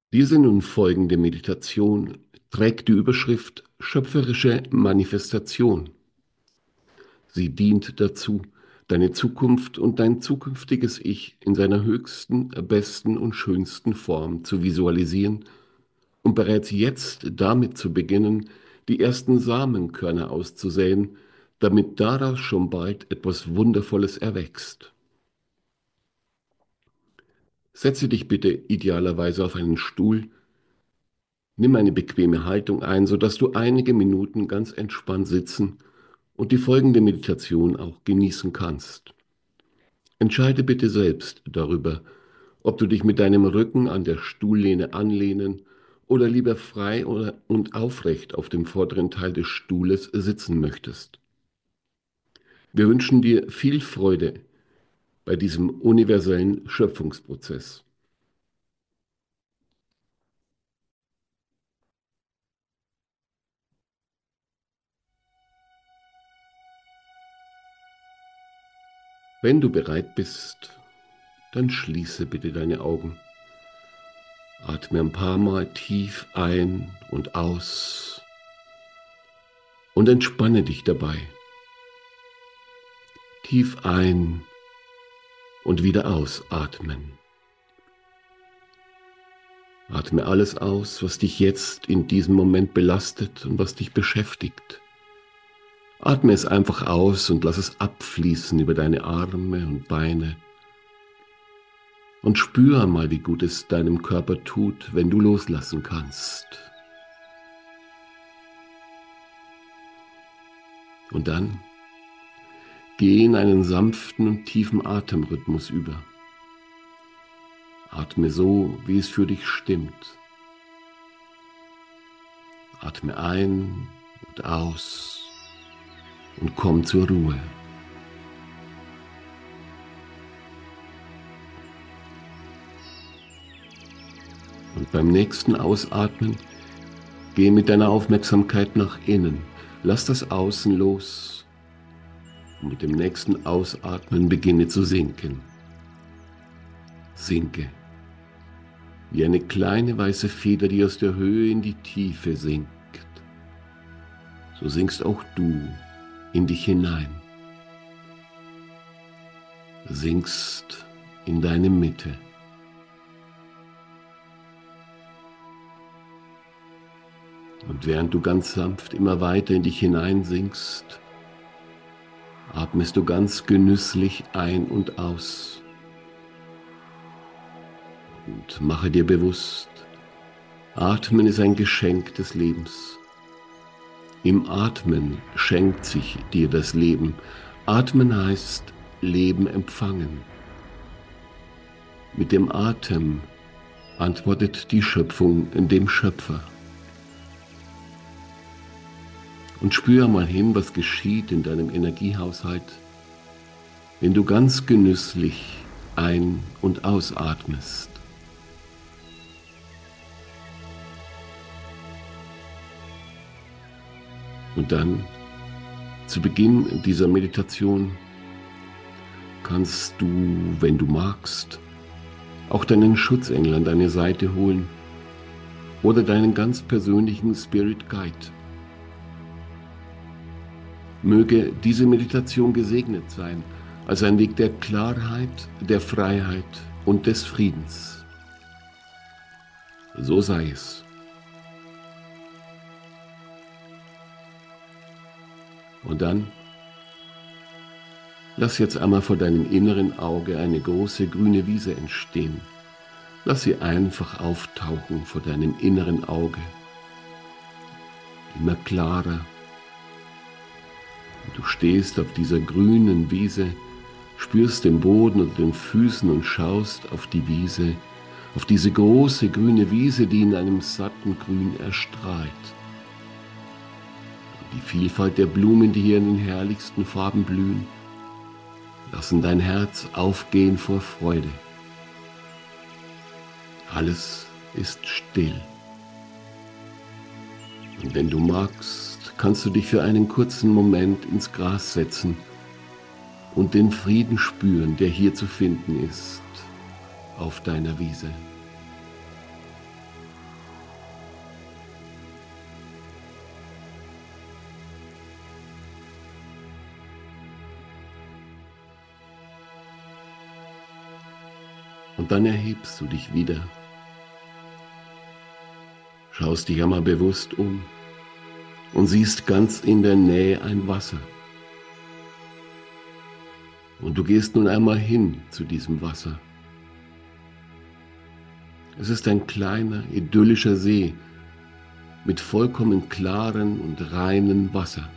Diese nun folgende Meditation trägt die Überschrift Schöpferische Manifestation. Sie dient dazu, deine Zukunft und dein zukünftiges Ich in seiner höchsten, besten und schönsten Form zu visualisieren und bereits jetzt damit zu beginnen, die ersten Samenkörner auszusäen, damit daraus schon bald etwas Wundervolles erwächst. Setze dich bitte idealerweise auf einen Stuhl. Nimm eine bequeme Haltung ein, sodass du einige Minuten ganz entspannt sitzen und die folgende Meditation auch genießen kannst. Entscheide bitte selbst darüber, ob du dich mit deinem Rücken an der Stuhllehne anlehnen oder lieber frei und aufrecht auf dem vorderen Teil des Stuhles sitzen möchtest. Wir wünschen dir viel Freude bei diesem universellen Schöpfungsprozess. Wenn du bereit bist, dann schließe bitte deine Augen. Atme ein paar Mal tief ein und aus und entspanne dich dabei. Tief ein und wieder ausatmen. Atme alles aus, was dich jetzt in diesem Moment belastet und was dich beschäftigt. Atme es einfach aus und lass es abfließen über deine Arme und Beine. Und spür mal, wie gut es deinem Körper tut, wenn du loslassen kannst. Und dann geh in einen sanften und tiefen Atemrhythmus über. Atme so, wie es für dich stimmt. Atme ein und aus und komm zur Ruhe. Und beim nächsten Ausatmen geh mit deiner Aufmerksamkeit nach innen. Lass das Außen los und mit dem nächsten Ausatmen beginne zu sinken. Sinke wie eine kleine weiße Feder, die aus der Höhe in die Tiefe sinkt. So sinkst auch du in dich hinein. Sinkst in deine Mitte. Und während du ganz sanft immer weiter in dich hineinsinkst, atmest du ganz genüsslich ein und aus. Und mache dir bewusst, Atmen ist ein Geschenk des Lebens. Im Atmen schenkt sich dir das Leben. Atmen heißt Leben empfangen. Mit dem Atem antwortet die Schöpfung dem Schöpfer. Und spür mal hin, was geschieht in deinem Energiehaushalt, wenn du ganz genüsslich ein- und ausatmest. Und dann, zu Beginn dieser Meditation, kannst du, wenn du magst, auch deinen Schutzengel an deine Seite holen oder deinen ganz persönlichen Spirit Guide. Möge diese Meditation gesegnet sein, als ein Weg der Klarheit, der Freiheit und des Friedens. So sei es. Und dann lass jetzt einmal vor deinem inneren Auge eine große grüne Wiese entstehen. Lass sie einfach auftauchen vor deinem inneren Auge. Immer klarer. Und du stehst auf dieser grünen Wiese, spürst den Boden unter den Füßen und schaust auf die Wiese, auf diese große grüne Wiese, die in einem satten Grün erstrahlt. Die Vielfalt der Blumen, die hier in den herrlichsten Farben blühen, lassen dein Herz aufgehen vor Freude. Alles ist still. Und wenn du magst, kannst du dich für einen kurzen Moment ins Gras setzen und den Frieden spüren, der hier zu finden ist, auf deiner Wiese. Und dann erhebst du dich wieder, schaust dich einmal bewusst um und siehst ganz in der Nähe ein Wasser. Und du gehst nun einmal hin zu diesem Wasser. Es ist ein kleiner, idyllischer See mit vollkommen klaren und reinen Wasser.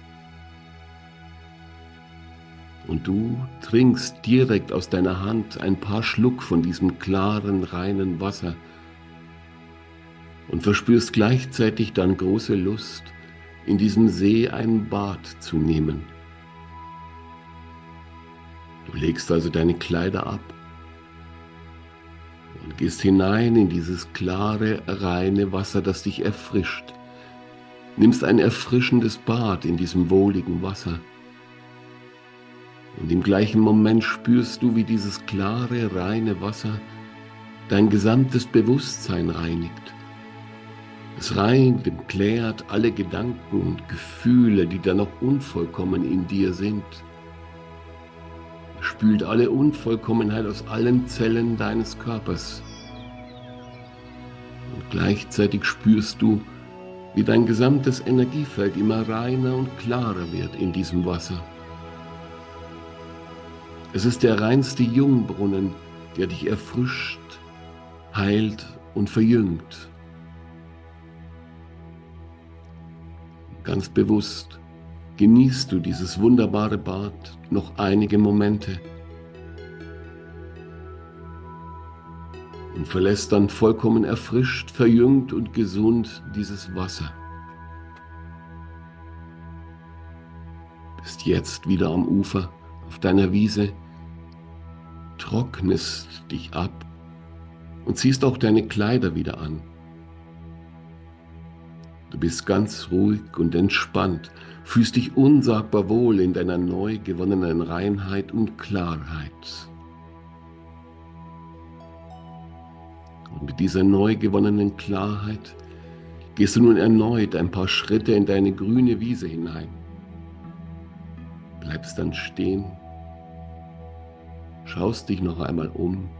Und du trinkst direkt aus deiner Hand ein paar Schluck von diesem klaren, reinen Wasser und verspürst gleichzeitig dann große Lust, in diesem See ein Bad zu nehmen. Du legst also deine Kleider ab und gehst hinein in dieses klare, reine Wasser, das dich erfrischt. Nimmst ein erfrischendes Bad in diesem wohligen Wasser. Und im gleichen Moment spürst du, wie dieses klare, reine Wasser dein gesamtes Bewusstsein reinigt. Es reinigt und klärt alle Gedanken und Gefühle, die da noch unvollkommen in dir sind. Es spült alle Unvollkommenheit aus allen Zellen deines Körpers. Und gleichzeitig spürst du, wie dein gesamtes Energiefeld immer reiner und klarer wird in diesem Wasser. Es ist der reinste Jungbrunnen, der dich erfrischt, heilt und verjüngt. Ganz bewusst genießt du dieses wunderbare Bad noch einige Momente und verlässt dann vollkommen erfrischt, verjüngt und gesund dieses Wasser. Bist jetzt wieder am Ufer auf deiner Wiese, trocknest dich ab und ziehst auch deine Kleider wieder an. Du bist ganz ruhig und entspannt, fühlst dich unsagbar wohl in deiner neu gewonnenen Reinheit und Klarheit. Und mit dieser neu gewonnenen Klarheit gehst du nun erneut ein paar Schritte in deine grüne Wiese hinein. Bleibst dann stehen, schaust dich noch einmal um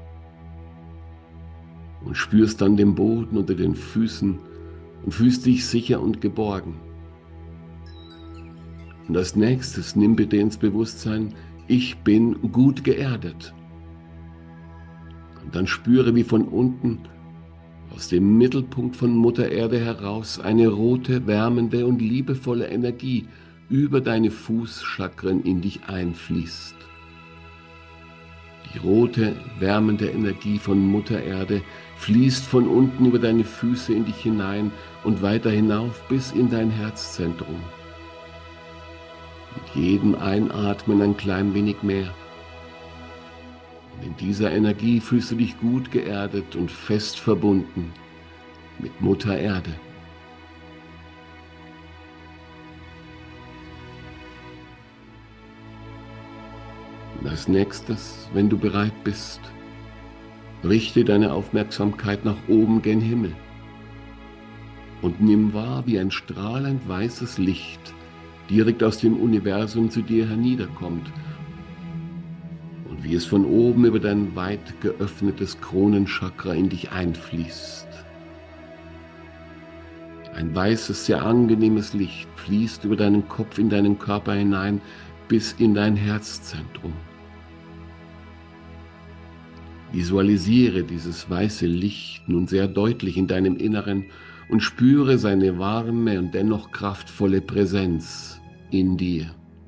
und spürst dann den Boden unter den Füßen und fühlst dich sicher und geborgen. Und als nächstes nimm bitte ins Bewusstsein, ich bin gut geerdet. Und dann spüre, wie von unten aus dem Mittelpunkt von Mutter Erde heraus eine rote, wärmende und liebevolle Energie über deine Fußchakren in dich einfließt. Die rote, wärmende Energie von Mutter Erde fließt von unten über deine Füße in dich hinein und weiter hinauf bis in dein Herzzentrum. Mit jedem Einatmen ein klein wenig mehr. Und in dieser Energie fühlst du dich gut geerdet und fest verbunden mit Mutter Erde. Und als nächstes, wenn du bereit bist, richte deine Aufmerksamkeit nach oben gen Himmel und nimm wahr, wie ein strahlend weißes Licht direkt aus dem Universum zu dir herniederkommt und wie es von oben über dein weit geöffnetes Kronenchakra in dich einfließt. Ein weißes, sehr angenehmes Licht fließt über deinen Kopf in deinen Körper hinein bis in dein Herzzentrum. Visualisiere dieses weiße Licht nun sehr deutlich in deinem Inneren und spüre seine warme und dennoch kraftvolle Präsenz in dir.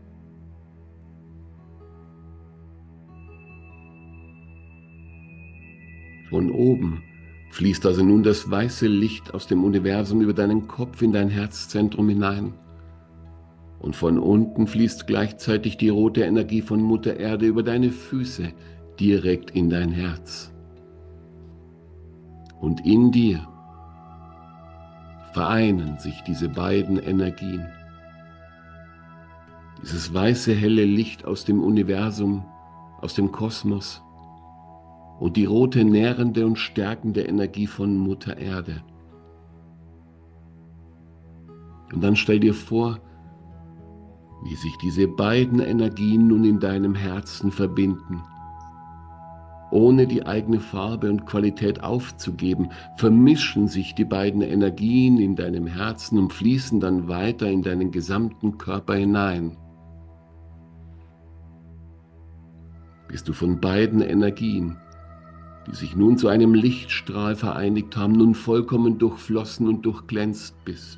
Von oben fließt also nun das weiße Licht aus dem Universum über deinen Kopf in dein Herzzentrum hinein. Und von unten fließt gleichzeitig die rote Energie von Mutter Erde über deine Füße direkt in dein Herz. Und in dir vereinen sich diese beiden Energien. Dieses weiße, helle Licht aus dem Universum, aus dem Kosmos und die rote, nährende und stärkende Energie von Mutter Erde. Und dann stell dir vor, wie sich diese beiden Energien nun in deinem Herzen verbinden Ohne die eigene Farbe und Qualität aufzugeben, vermischen sich die beiden Energien in deinem Herzen und fließen dann weiter in deinen gesamten Körper hinein. Bis du von beiden Energien, die sich nun zu einem Lichtstrahl vereinigt haben, nun vollkommen durchflossen und durchglänzt bist.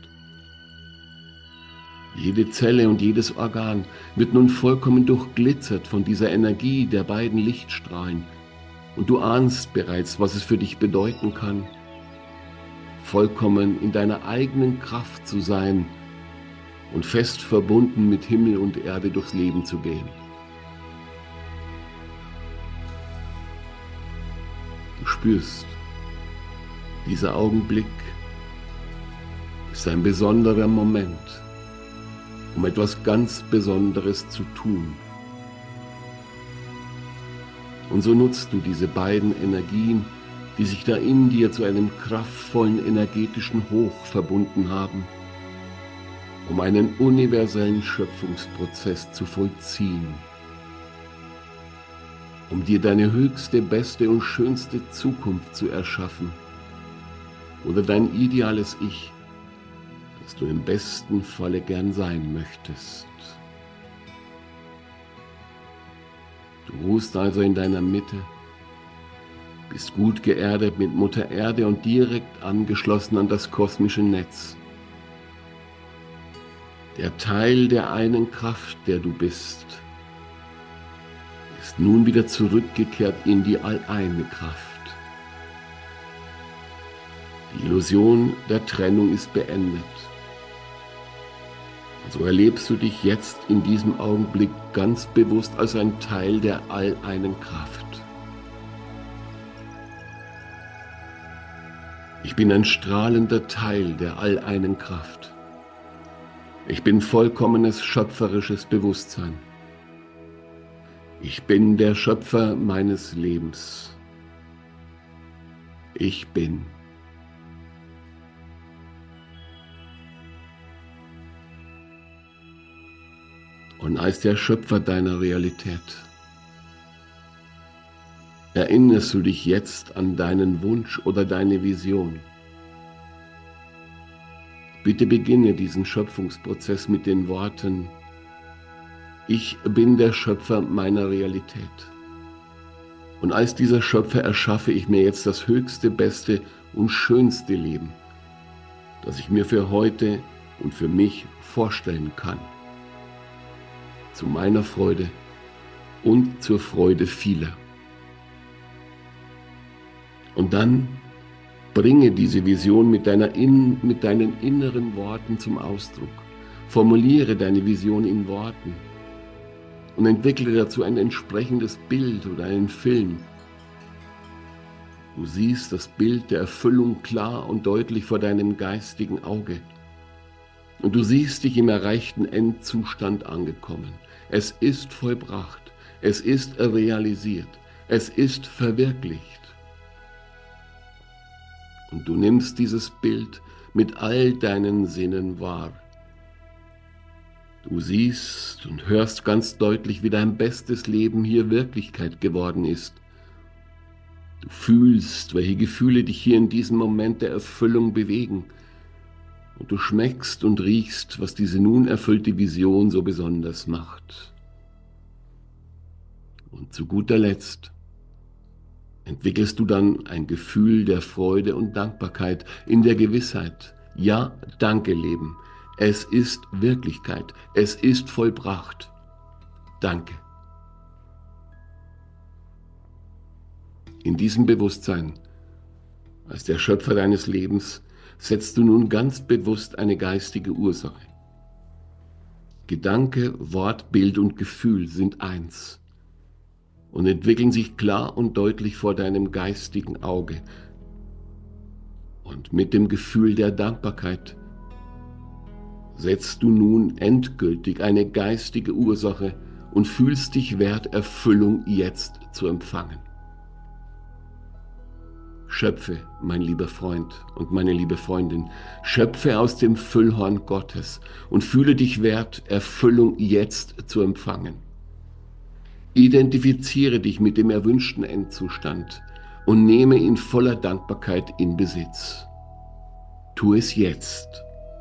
Jede Zelle und jedes Organ wird nun vollkommen durchglitzert von dieser Energie der beiden Lichtstrahlen. Und du ahnst bereits, was es für dich bedeuten kann, vollkommen in deiner eigenen Kraft zu sein und fest verbunden mit Himmel und Erde durchs Leben zu gehen. Du spürst, dieser Augenblick ist ein besonderer Moment, um etwas ganz Besonderes zu tun. Und so nutzt du diese beiden Energien, die sich da in dir zu einem kraftvollen energetischen Hoch verbunden haben, um einen universellen Schöpfungsprozess zu vollziehen, um dir deine höchste, beste und schönste Zukunft zu erschaffen oder dein ideales Ich, das du im besten Falle gern sein möchtest. Du ruhst also in deiner Mitte, bist gut geerdet mit Mutter Erde und direkt angeschlossen an das kosmische Netz. Der Teil der einen Kraft, der du bist, ist nun wieder zurückgekehrt in die alleine Kraft. Die Illusion der Trennung ist beendet. Und so erlebst du dich jetzt in diesem Augenblick ganz bewusst als ein Teil der alleinen Kraft. Ich bin ein strahlender Teil der alleinen Kraft. Ich bin vollkommenes schöpferisches Bewusstsein. Ich bin der Schöpfer meines Lebens. Ich bin. Und als der Schöpfer deiner Realität erinnerst du dich jetzt an deinen Wunsch oder deine Vision. Bitte beginne diesen Schöpfungsprozess mit den Worten: Ich bin der Schöpfer meiner Realität. Und als dieser Schöpfer erschaffe ich mir jetzt das höchste, beste und schönste Leben, das ich mir für heute und für mich vorstellen kann. Zu meiner Freude und zur Freude vieler. Und dann bringe diese Vision mit deinen inneren Worten zum Ausdruck. Formuliere deine Vision in Worten und entwickle dazu ein entsprechendes Bild oder einen Film. Du siehst das Bild der Erfüllung klar und deutlich vor deinem geistigen Auge. Und du siehst dich im erreichten Endzustand angekommen. Es ist vollbracht, es ist realisiert, es ist verwirklicht. Und du nimmst dieses Bild mit all deinen Sinnen wahr. Du siehst und hörst ganz deutlich, wie dein bestes Leben hier Wirklichkeit geworden ist. Du fühlst, welche Gefühle dich hier in diesem Moment der Erfüllung bewegen. Und du schmeckst und riechst, was diese nun erfüllte Vision so besonders macht. Und zu guter Letzt entwickelst du dann ein Gefühl der Freude und Dankbarkeit in der Gewissheit: Ja, danke Leben, es ist Wirklichkeit, es ist vollbracht. Danke. In diesem Bewusstsein, als der Schöpfer deines Lebens, setzt du nun ganz bewusst eine geistige Ursache. Gedanke, Wort, Bild und Gefühl sind eins und entwickeln sich klar und deutlich vor deinem geistigen Auge. Und mit dem Gefühl der Dankbarkeit setzt du nun endgültig eine geistige Ursache und fühlst dich wert, Erfüllung jetzt zu empfangen. Schöpfe, mein lieber Freund und meine liebe Freundin, schöpfe aus dem Füllhorn Gottes und fühle dich wert, Erfüllung jetzt zu empfangen. Identifiziere dich mit dem erwünschten Endzustand und nehme ihn voller Dankbarkeit in Besitz. Tu es jetzt.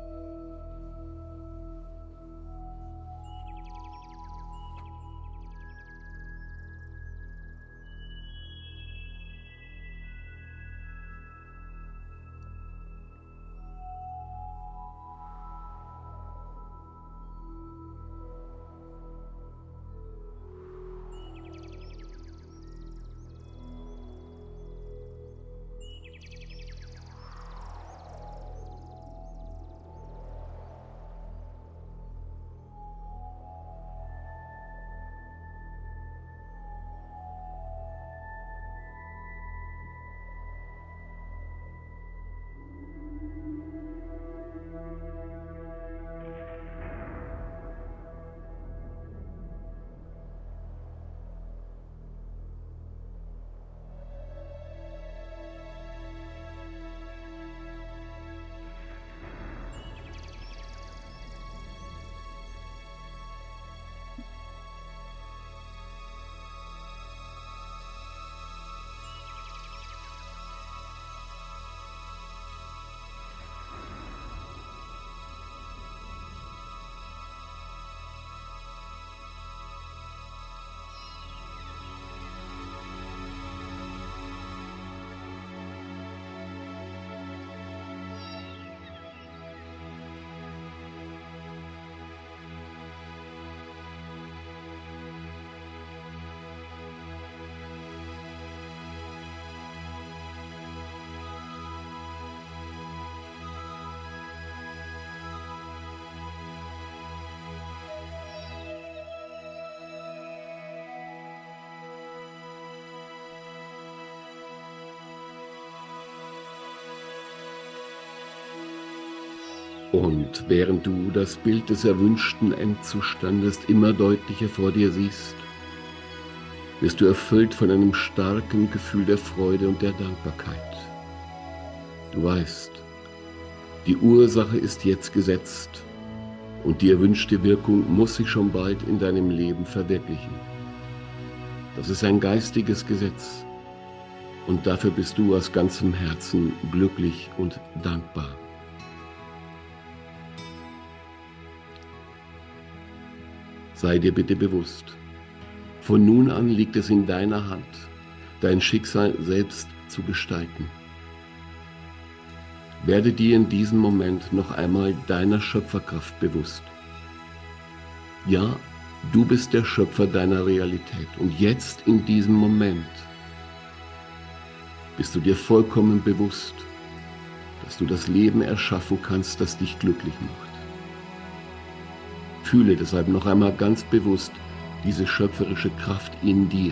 Und während du das Bild des erwünschten Endzustandes immer deutlicher vor dir siehst, wirst du erfüllt von einem starken Gefühl der Freude und der Dankbarkeit. Du weißt, die Ursache ist jetzt gesetzt und die erwünschte Wirkung muss sich schon bald in deinem Leben verwirklichen. Das ist ein geistiges Gesetz und dafür bist du aus ganzem Herzen glücklich und dankbar. Sei dir bitte bewusst, von nun an liegt es in deiner Hand, dein Schicksal selbst zu gestalten. Werde dir in diesem Moment noch einmal deiner Schöpferkraft bewusst. Ja, du bist der Schöpfer deiner Realität und jetzt in diesem Moment bist du dir vollkommen bewusst, dass du das Leben erschaffen kannst, das dich glücklich macht. Fühle deshalb noch einmal ganz bewusst diese schöpferische Kraft in dir.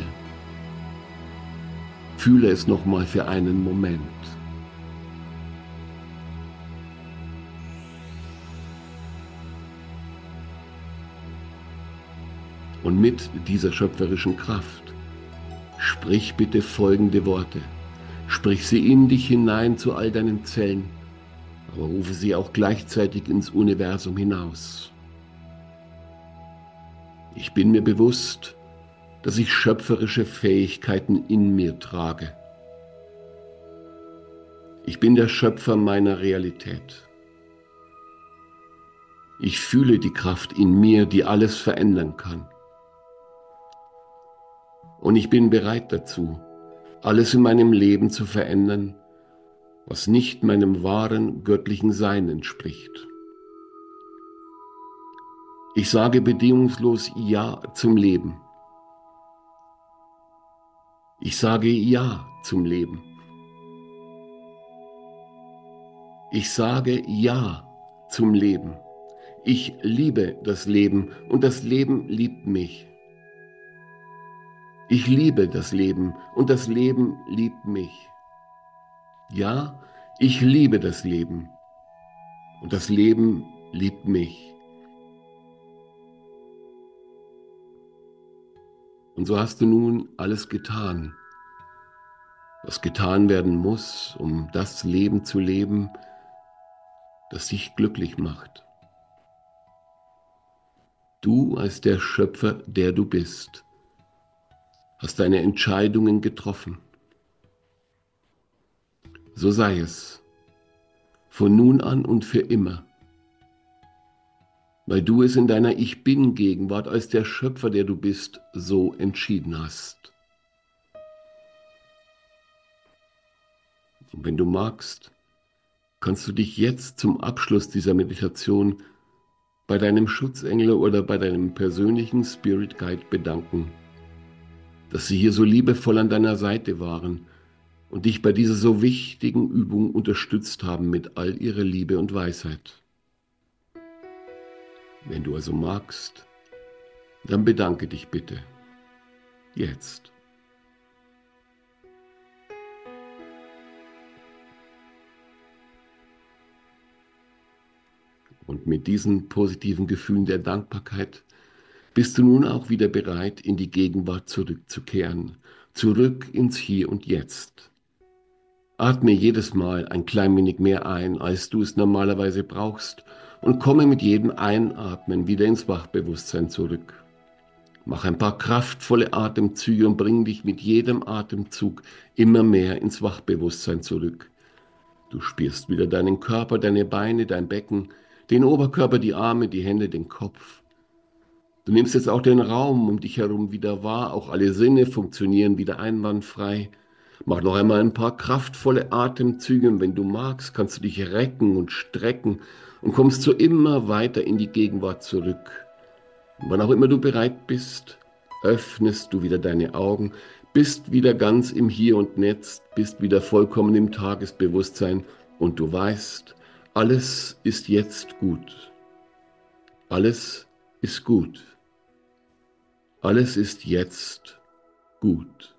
Fühle es nochmal für einen Moment. Und mit dieser schöpferischen Kraft sprich bitte folgende Worte. Sprich sie in dich hinein zu all deinen Zellen, aber rufe sie auch gleichzeitig ins Universum hinaus. Ich bin mir bewusst, dass ich schöpferische Fähigkeiten in mir trage. Ich bin der Schöpfer meiner Realität. Ich fühle die Kraft in mir, die alles verändern kann. Und ich bin bereit dazu, alles in meinem Leben zu verändern, was nicht meinem wahren göttlichen Sein entspricht. Ich sage bedingungslos Ja zum Leben. Ich sage Ja zum Leben. Ich sage Ja zum Leben. Ich liebe das Leben und das Leben liebt mich. Ich liebe das Leben und das Leben liebt mich. Ja, ich liebe das Leben und das Leben liebt mich. Und so hast du nun alles getan, was getan werden muss, um das Leben zu leben, das dich glücklich macht. Du als der Schöpfer, der du bist, hast deine Entscheidungen getroffen. So sei es, von nun an und für immer, weil du es in deiner Ich Bin-Gegenwart als der Schöpfer, der du bist, so entschieden hast. Und wenn du magst, kannst du dich jetzt zum Abschluss dieser Meditation bei deinem Schutzengel oder bei deinem persönlichen Spirit Guide bedanken, dass sie hier so liebevoll an deiner Seite waren und dich bei dieser so wichtigen Übung unterstützt haben mit all ihrer Liebe und Weisheit. Wenn du also magst, dann bedanke dich bitte. Jetzt. Und mit diesen positiven Gefühlen der Dankbarkeit bist du nun auch wieder bereit, in die Gegenwart zurückzukehren, zurück ins Hier und Jetzt. Atme jedes Mal ein klein wenig mehr ein, als du es normalerweise brauchst, und komme mit jedem Einatmen wieder ins Wachbewusstsein zurück. Mach ein paar kraftvolle Atemzüge und bring dich mit jedem Atemzug immer mehr ins Wachbewusstsein zurück. Du spürst wieder deinen Körper, deine Beine, dein Becken, den Oberkörper, die Arme, die Hände, den Kopf. Du nimmst jetzt auch den Raum um dich herum wieder wahr, auch alle Sinne funktionieren wieder einwandfrei. Mach noch einmal ein paar kraftvolle Atemzüge und wenn du magst, kannst du dich recken und strecken und kommst so immer weiter in die Gegenwart zurück. Und wann auch immer du bereit bist, öffnest du wieder deine Augen, bist wieder ganz im Hier und Jetzt, bist wieder vollkommen im Tagesbewusstsein und du weißt, alles ist jetzt gut. Alles ist gut. Alles ist jetzt gut.